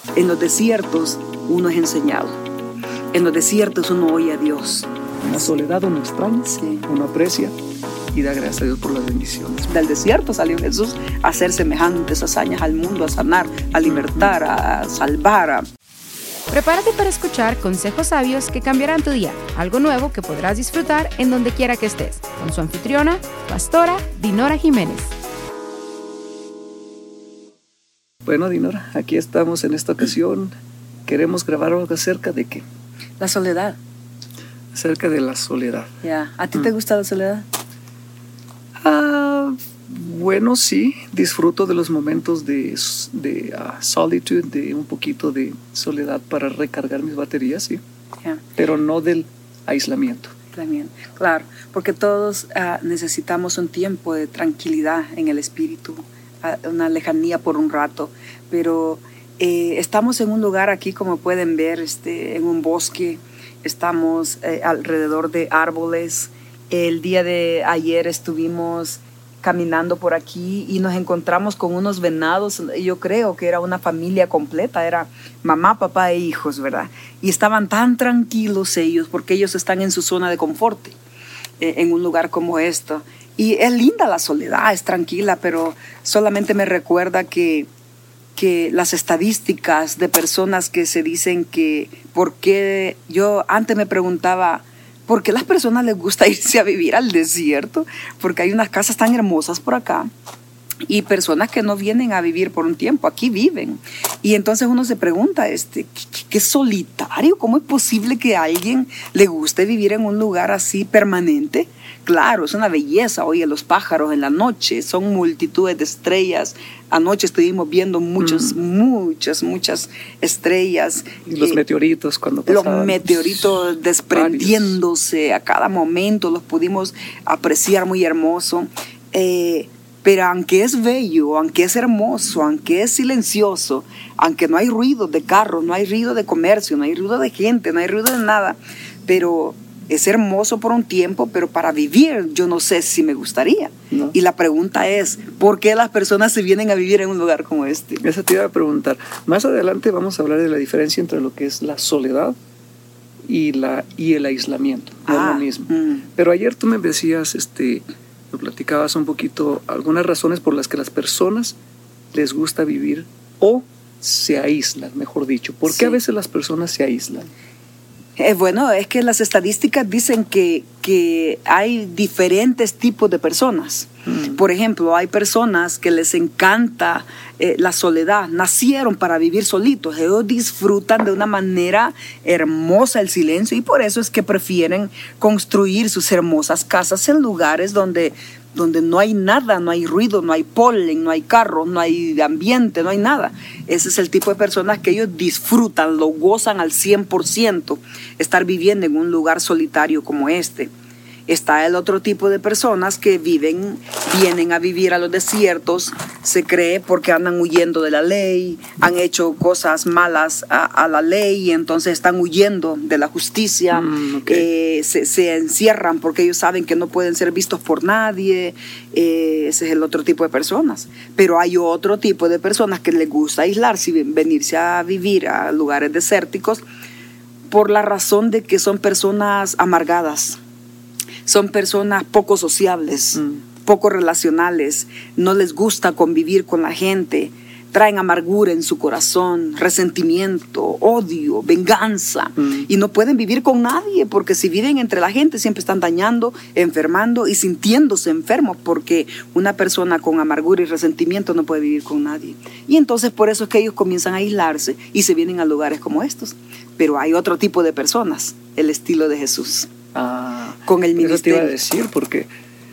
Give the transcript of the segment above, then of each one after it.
En los desiertos uno es enseñado. En los desiertos uno oye a Dios. En la soledad uno extraña, Sí. uno aprecia y da gracias a Dios por las bendiciones. Del desierto salió Jesús a hacer semejantes hazañas al mundo, a sanar, a libertar, a salvar. Prepárate para escuchar consejos sabios que cambiarán tu día, algo nuevo que podrás disfrutar en donde quiera que estés, con su anfitriona, pastora Dinora Jiménez. Bueno, Dinora, aquí estamos en esta ocasión. Queremos grabar algo acerca de qué? La soledad. Acerca de la soledad. Ya. ¿A ti te gusta la soledad? Bueno, sí, disfruto de los momentos de solitude, de un poquito de soledad para recargar mis baterías, sí, Ya. pero no del aislamiento. También, claro, porque todos necesitamos un tiempo de tranquilidad en el espíritu, una lejanía por un rato, pero estamos en un lugar aquí, como pueden ver, en un bosque, estamos alrededor de árboles. El día de ayer estuvimos caminando por aquí y nos encontramos con unos venados. Yo creo que era una familia completa, era mamá, papá e hijos, ¿verdad? Y estaban tan tranquilos ellos porque ellos están en su zona de confort, en un lugar como esto. Y es linda la soledad, es tranquila, pero solamente me recuerda que las estadísticas de personas que se dicen que, porque yo antes me preguntaba, ¿por qué a las personas les gusta irse a vivir al desierto? Porque hay unas casas tan hermosas por acá y personas que no vienen a vivir por un tiempo, aquí viven. Y entonces uno se pregunta, ¿qué solitario? ¿Cómo es posible que a alguien le guste vivir en un lugar así permanente? Claro, es una belleza. Oye, los pájaros en la noche son multitudes de estrellas. Anoche estuvimos viendo muchas estrellas. Y los meteoritos cuando pasaban. Los meteoritos desprendiéndose a cada momento, los pudimos apreciar muy hermoso. Pero aunque es bello, aunque es hermoso, aunque es silencioso, aunque no hay ruido de carros, no hay ruido de comercio, no hay ruido de gente, no hay ruido de nada, pero es hermoso por un tiempo, pero para vivir yo no sé si me gustaría. No. Y la pregunta es, ¿por qué las personas se vienen a vivir en un lugar como este? Eso te iba a preguntar. Más adelante vamos a hablar de la diferencia entre lo que es la soledad y el aislamiento. No es lo mismo. Pero ayer tú me decías, lo platicabas un poquito, algunas razones por las que las personas les gusta vivir o se aíslan, mejor dicho. ¿Por qué a veces las personas se aíslan? Bueno, es que las estadísticas dicen que hay diferentes tipos de personas. Por ejemplo, hay personas que les encanta la soledad, nacieron para vivir solitos, ellos disfrutan de una manera hermosa el silencio y por eso es que prefieren construir sus hermosas casas en lugares donde no hay nada, no hay ruido, no hay polen, no hay carros, no hay ambiente, no hay nada. Ese es el tipo de personas que ellos disfrutan, lo gozan al 100%, estar viviendo en un lugar solitario como este. Está el otro tipo de personas que vienen a vivir a los desiertos, se cree porque andan huyendo de la ley, han hecho cosas malas a la ley y entonces están huyendo de la justicia, se encierran porque ellos saben que no pueden ser vistos por nadie. Ese es el otro tipo de personas. Pero hay otro tipo de personas que les gusta aislarse y venirse a vivir a lugares desérticos por la razón de que son personas amargadas. Son personas poco sociables, poco relacionales, no les gusta convivir con la gente, traen amargura en su corazón, resentimiento, odio, venganza, y no pueden vivir con nadie, porque si viven entre la gente siempre están dañando, enfermando y sintiéndose enfermos, porque una persona con amargura y resentimiento no puede vivir con nadie. Y entonces por eso es que ellos comienzan a aislarse y se vienen a lugares como estos. Pero hay otro tipo de personas, el estilo de Jesús. Con el ministerio. Eso te iba a decir, porque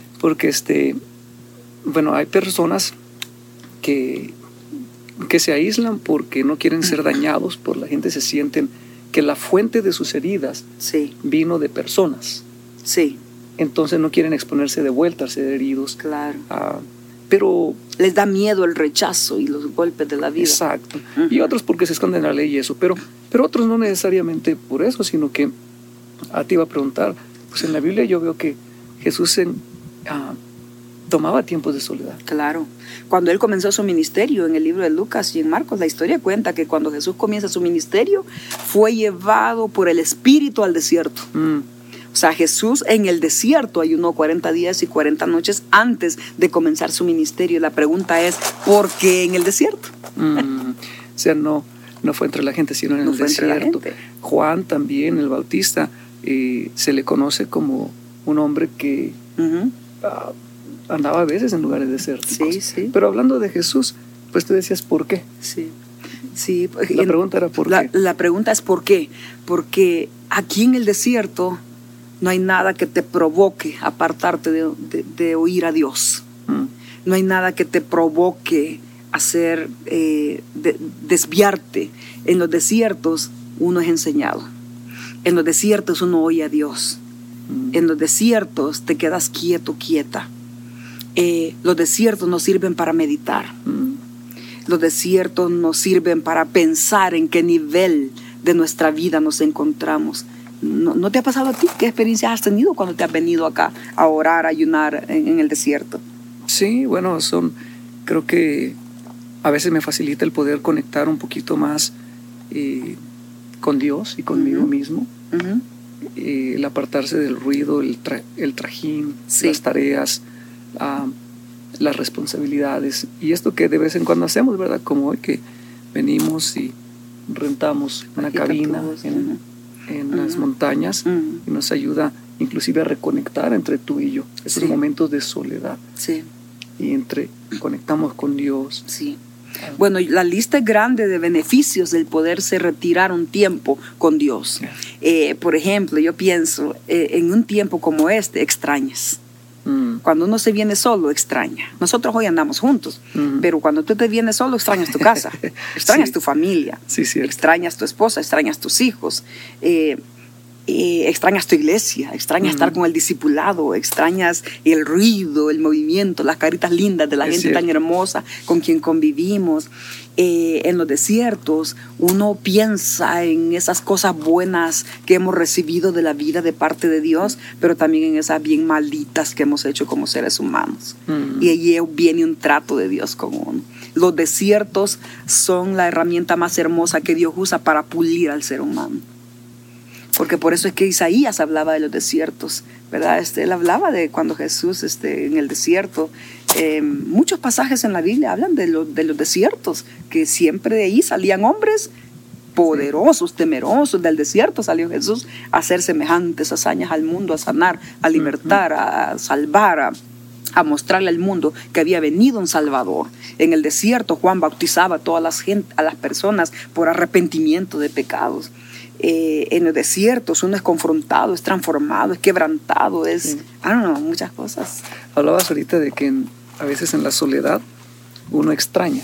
bueno, hay personas que se aíslan porque no quieren ser dañados por la gente, se sienten que la fuente de sus heridas vino de personas. Sí. Entonces no quieren exponerse de vuelta a ser heridos. Claro. Pero les da miedo el rechazo y los golpes de la vida. Exacto. Y otros porque se esconden la ley y eso, pero otros no necesariamente por eso, sino que te iba a preguntar, pues en la Biblia yo veo que Jesús tomaba tiempos de soledad. Claro. Cuando él comenzó su ministerio, en el libro de Lucas y en Marcos, la historia cuenta que cuando Jesús comienza su ministerio, fue llevado por el Espíritu al desierto. O sea, Jesús en el desierto ayunó 40 días y 40 noches antes de comenzar su ministerio. La pregunta es, ¿por qué en el desierto? O sea, no fue entre la gente, sino en el desierto. Juan también, el Bautista, se le conoce como un hombre que andaba a veces en lugares desérticos. Sí. Pero hablando de Jesús, pues tú decías, ¿por qué? Sí. La pregunta era ¿por qué? La pregunta es ¿por qué? Porque aquí en el desierto no hay nada que te provoque apartarte de oír a Dios. No hay nada que te provoque hacer, desviarte. En los desiertos uno es enseñado. En los desiertos uno oye a Dios. En los desiertos te quedas quieto, quieta. Los desiertos nos sirven para meditar. Los desiertos nos sirven para pensar en qué nivel de nuestra vida nos encontramos. ¿No te ha pasado a ti? ¿Qué experiencias has tenido cuando te has venido acá a orar, a ayunar en el desierto? Sí, bueno, creo que a veces me facilita el poder conectar un poquito más con Dios y conmigo mismo. El apartarse del ruido, el trajín, las tareas, las responsabilidades. Y esto que de vez en cuando hacemos, ¿verdad? Como hoy que venimos y rentamos una cabina en las montañas y nos ayuda inclusive a reconectar entre tú y yo. Esos momentos de soledad. Sí. Y conectamos con Dios. Sí. Bueno, la lista es grande de beneficios del poderse retirar un tiempo con Dios. Por ejemplo, yo pienso, en un tiempo como este, extrañas. Cuando uno se viene solo, extraña. Nosotros hoy andamos juntos, pero cuando tú te vienes solo, extrañas tu casa, extrañas tu familia, extrañas tu esposa, extrañas tus hijos, extrañas tu iglesia, extrañas estar con el discipulado, extrañas el ruido, el movimiento, las caritas lindas de la gente tan hermosa con quien convivimos. En los desiertos uno piensa en esas cosas buenas que hemos recibido de la vida de parte de Dios, pero también en esas bien malditas que hemos hecho como seres humanos. Y allí viene un trato de Dios con uno. Los desiertos son la herramienta más hermosa que Dios usa para pulir al ser humano. Porque por eso es que Isaías hablaba de los desiertos, ¿verdad? Él hablaba de cuando Jesús en el desierto. Muchos pasajes en la Biblia hablan de los desiertos, que siempre de ahí salían hombres poderosos, temerosos. Del desierto salió Jesús a hacer semejantes hazañas al mundo, a sanar, a libertar, a salvar, a mostrarle al mundo que había venido un Salvador. En el desierto Juan bautizaba a las personas por arrepentimiento de pecados. En los desiertos uno es confrontado, es transformado, es quebrantado, muchas cosas. Hablabas ahorita de que a veces en la soledad uno extraña.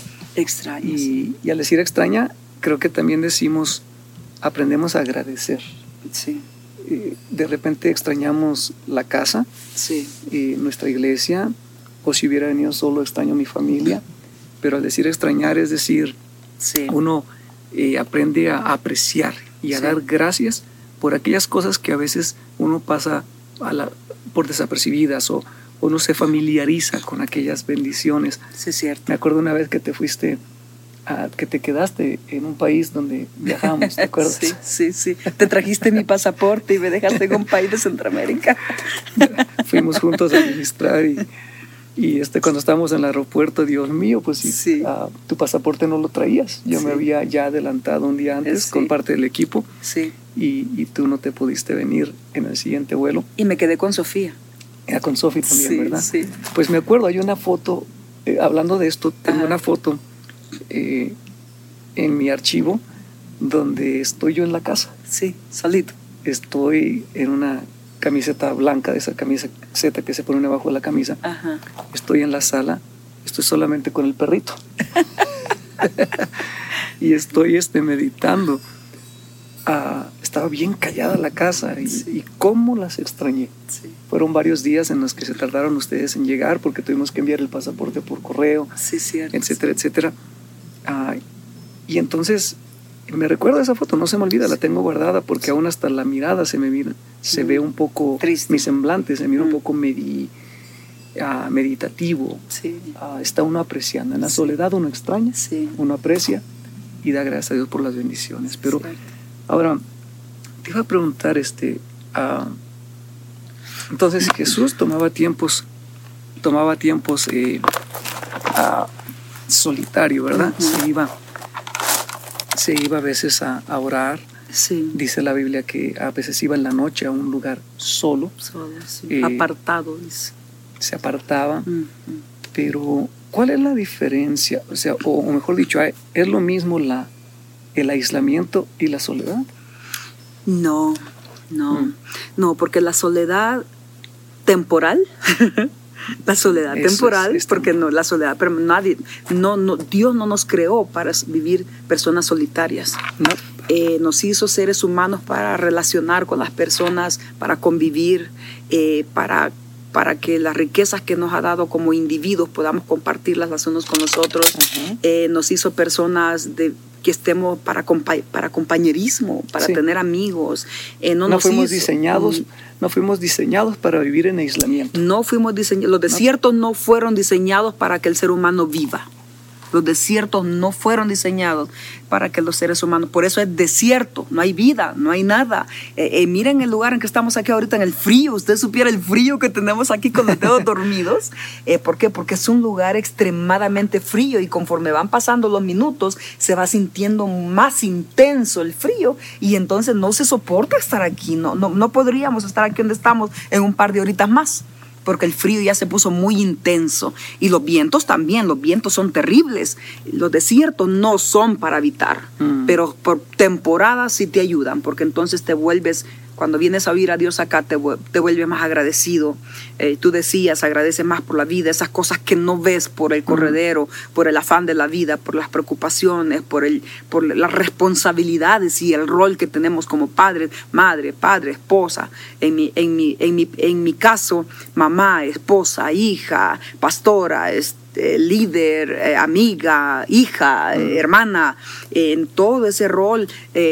Y al decir extraña, creo que también aprendemos a agradecer. Sí. De repente extrañamos la casa, nuestra iglesia, o si hubiera venido solo extraño mi familia, pero al decir extrañar es decir, uno aprende a apreciar y a dar gracias por aquellas cosas que a veces uno pasa por desapercibidas o no se familiariza con aquellas bendiciones. Sí, es cierto. Me acuerdo una vez que te fuiste, que te quedaste en un país donde viajamos, ¿te acuerdas? Sí. Te trajiste mi pasaporte y me dejaste en un país de Centroamérica. Fuimos juntos a registrar y cuando estábamos en el aeropuerto, Dios mío, pues tu pasaporte no lo traías. Yo me había ya adelantado un día antes con parte del equipo y tú no te pudiste venir en el siguiente vuelo. Y me quedé con Sofía. Con Sofía también, ¿verdad? Sí. Pues me acuerdo, hay una foto, hablando de esto, tengo una foto en mi archivo donde estoy yo en la casa. Sí, solito. Estoy en una camiseta blanca, de esa camiseta que se pone debajo de la camisa. Estoy en la sala, estoy solamente con el perrito. Y estoy meditando. Estaba bien callada la casa y cómo las extrañé. Fueron varios días en los que se tardaron ustedes en llegar porque tuvimos que enviar el pasaporte por correo, etcétera, etcétera. Y entonces me recuerdo esa foto, no se me olvida, la tengo guardada porque aún hasta la mirada se ve un poco triste. Mi semblante se mira un poco meditativo, Sí. Está uno apreciando. En la soledad uno extraña, Sí. uno aprecia y da gracias a Dios por las bendiciones. Pero Cierto. ahora, te iba a preguntar, entonces Jesús tomaba tiempos solitario, ¿verdad? Uh-huh. Se iba a veces a orar. Sí. Dice la Biblia que a veces iba en la noche a un lugar solo. Solo, sí. Apartado, dice. Se apartaba. Uh-huh. Pero, ¿cuál es la diferencia? O sea, o mejor dicho, ¿es lo mismo el aislamiento y la soledad? No, porque la soledad temporal, porque no, la soledad, pero Dios no nos creó para vivir personas solitarias. No. Nos hizo seres humanos para relacionar con las personas, para convivir, para que las riquezas que nos ha dado como individuos podamos compartirlas las unos con los otros. Uh-huh. Nos hizo personas que estemos para compañerismo, para tener amigos. No fuimos diseñados para vivir en aislamiento. Los desiertos no fueron diseñados para que el ser humano viva. Los desiertos no fueron diseñados para que los seres humanos, por eso es desierto, no hay vida, no hay nada. Miren el lugar en que estamos aquí ahorita, en el frío. Usted supiera el frío que tenemos aquí con los dedos dormidos. ¿Por qué? Porque es un lugar extremadamente frío y conforme van pasando los minutos se va sintiendo más intenso el frío y entonces no se soporta estar aquí. No podríamos estar aquí donde estamos en un par de horitas más, porque el frío ya se puso muy intenso. Y los vientos también, los vientos son terribles. Los desiertos no son para habitar, pero por temporadas sí te ayudan, porque entonces te vuelves, cuando vienes a oír a Dios acá, te vuelves más agradecido. Tú decías, agradece más por la vida, esas cosas que no ves por el corredero, por el afán de la vida, por las preocupaciones, por las responsabilidades y el rol que tenemos como padre, esposa. En mi caso, mamá, esposa, hija, pastora, líder, amiga, hija, hermana. En todo ese rol,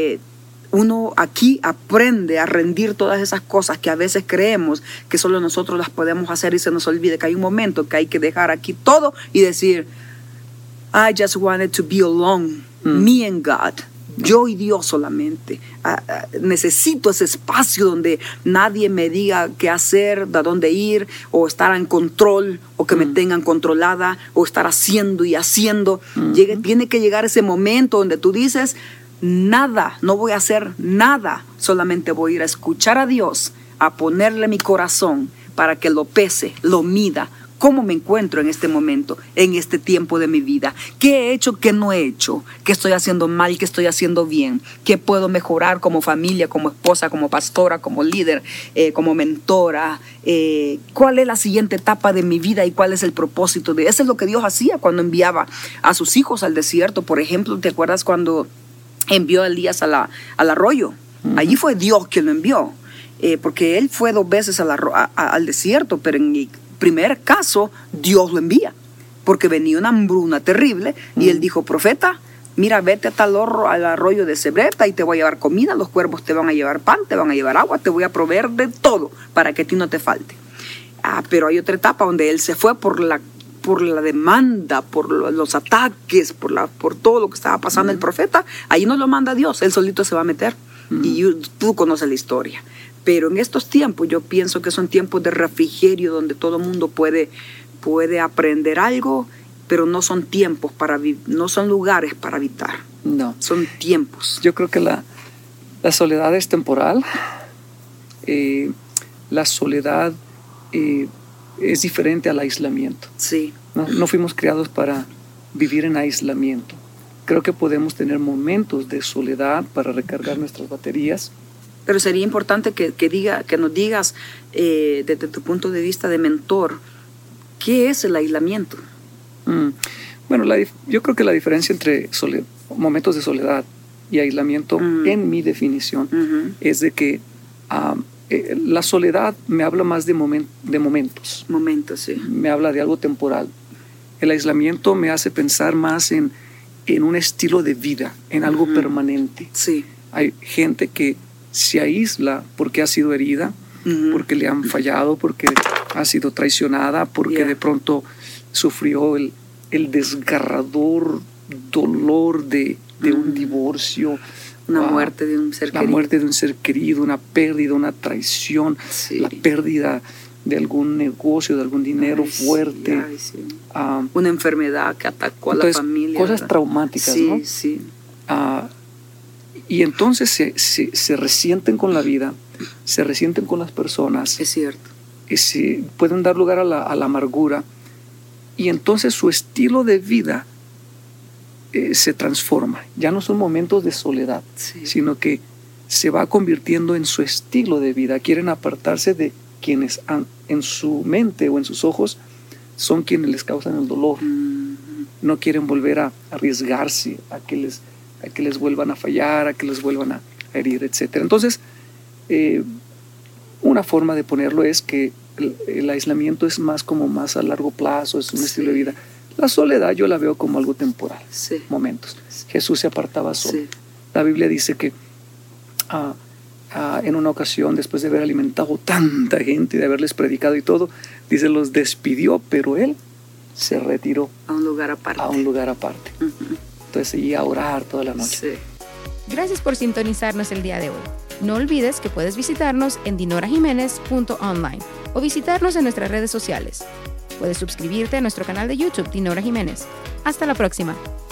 uno aquí aprende a rendir todas esas cosas que a veces creemos que solo nosotros las podemos hacer y se nos olvida que hay un momento que hay que dejar aquí todo y decir, I just wanted to be alone, me and God. Yo y Dios solamente. Necesito ese espacio donde nadie me diga qué hacer, de dónde ir, o estar en control, o que me tengan controlada, o estar haciendo y haciendo. Tiene que llegar ese momento donde tú dices, nada, no voy a hacer nada, solamente voy a ir a escuchar a Dios, a ponerle mi corazón para que lo pese, lo mida. ¿Cómo me encuentro en este momento, en este tiempo de mi vida? ¿Qué he hecho, qué no he hecho? ¿Qué estoy haciendo mal, qué estoy haciendo bien? ¿Qué puedo mejorar como familia, como esposa, como pastora, como líder, como mentora? ¿Cuál es la siguiente etapa de mi vida y cuál es el propósito de? Eso es lo que Dios hacía cuando enviaba a sus hijos al desierto. Por ejemplo, ¿te acuerdas cuando envió a Elías al arroyo? Allí fue Dios quien lo envió, porque él fue 2 veces al desierto, pero en el primer caso Dios lo envía, porque venía una hambruna terrible y él dijo, profeta, mira, vete al arroyo de Cebreta y te voy a llevar comida, los cuervos te van a llevar pan, te van a llevar agua, te voy a proveer de todo para que a ti no te falte. Pero hay otra etapa donde él se fue por la demanda, por los ataques, por todo lo que estaba pasando el profeta. Ahí no lo manda Dios, él solito se va a meter. Y tú conoces la historia. Pero en estos tiempos yo pienso que son tiempos de refrigerio donde todo el mundo puede aprender algo, pero no son tiempos no son lugares para habitar. No. Son tiempos. Yo creo que la soledad es temporal. La soledad es diferente al aislamiento. Sí. No fuimos creados para vivir en aislamiento. Creo que podemos tener momentos de soledad para recargar nuestras baterías. Pero sería importante que nos digas, desde tu punto de vista de mentor, ¿qué es el aislamiento? Bueno, yo creo que la diferencia entre momentos de soledad y aislamiento, en mi definición, es de que la soledad me habla más de momentos. Momentos, sí. Me habla de algo temporal. El aislamiento me hace pensar más en un estilo de vida, en algo permanente. Sí. Hay gente que se aísla porque ha sido herida, porque le han fallado, porque ha sido traicionada, porque de pronto sufrió el desgarrador dolor de un divorcio, una muerte de un ser querido. La muerte de un ser querido, una pérdida, una traición, la pérdida de algún negocio, de algún dinero fuerte. Una enfermedad que atacó a la familia. Cosas traumáticas, ¿no? Sí. Y entonces se resienten con la vida, se resienten con las personas. Es cierto. Y pueden dar lugar a la amargura. Y entonces su estilo de vida se transforma. Ya no son momentos de soledad, sino que se va convirtiendo en su estilo de vida. Quieren apartarse de quienes en su mente o en sus ojos son quienes les causan el dolor. No quieren volver a arriesgarse a que les vuelvan a fallar, a que les vuelvan a herir, etc. Entonces, una forma de ponerlo es que el aislamiento es más a largo plazo, es un estilo de vida. La soledad yo la veo como algo temporal, momentos. Jesús se apartaba solo. La Biblia dice que en una ocasión, después de haber alimentado tanta gente, de haberles predicado y todo, dice, los despidió, pero él se retiró a un lugar aparte. Entonces seguía a orar toda la noche. Gracias por sintonizarnos el día de hoy. No olvides que puedes visitarnos en dinorajimenez.online o visitarnos en nuestras redes sociales. Puedes suscribirte a nuestro canal de YouTube, Dinora Jiménez. Hasta la próxima.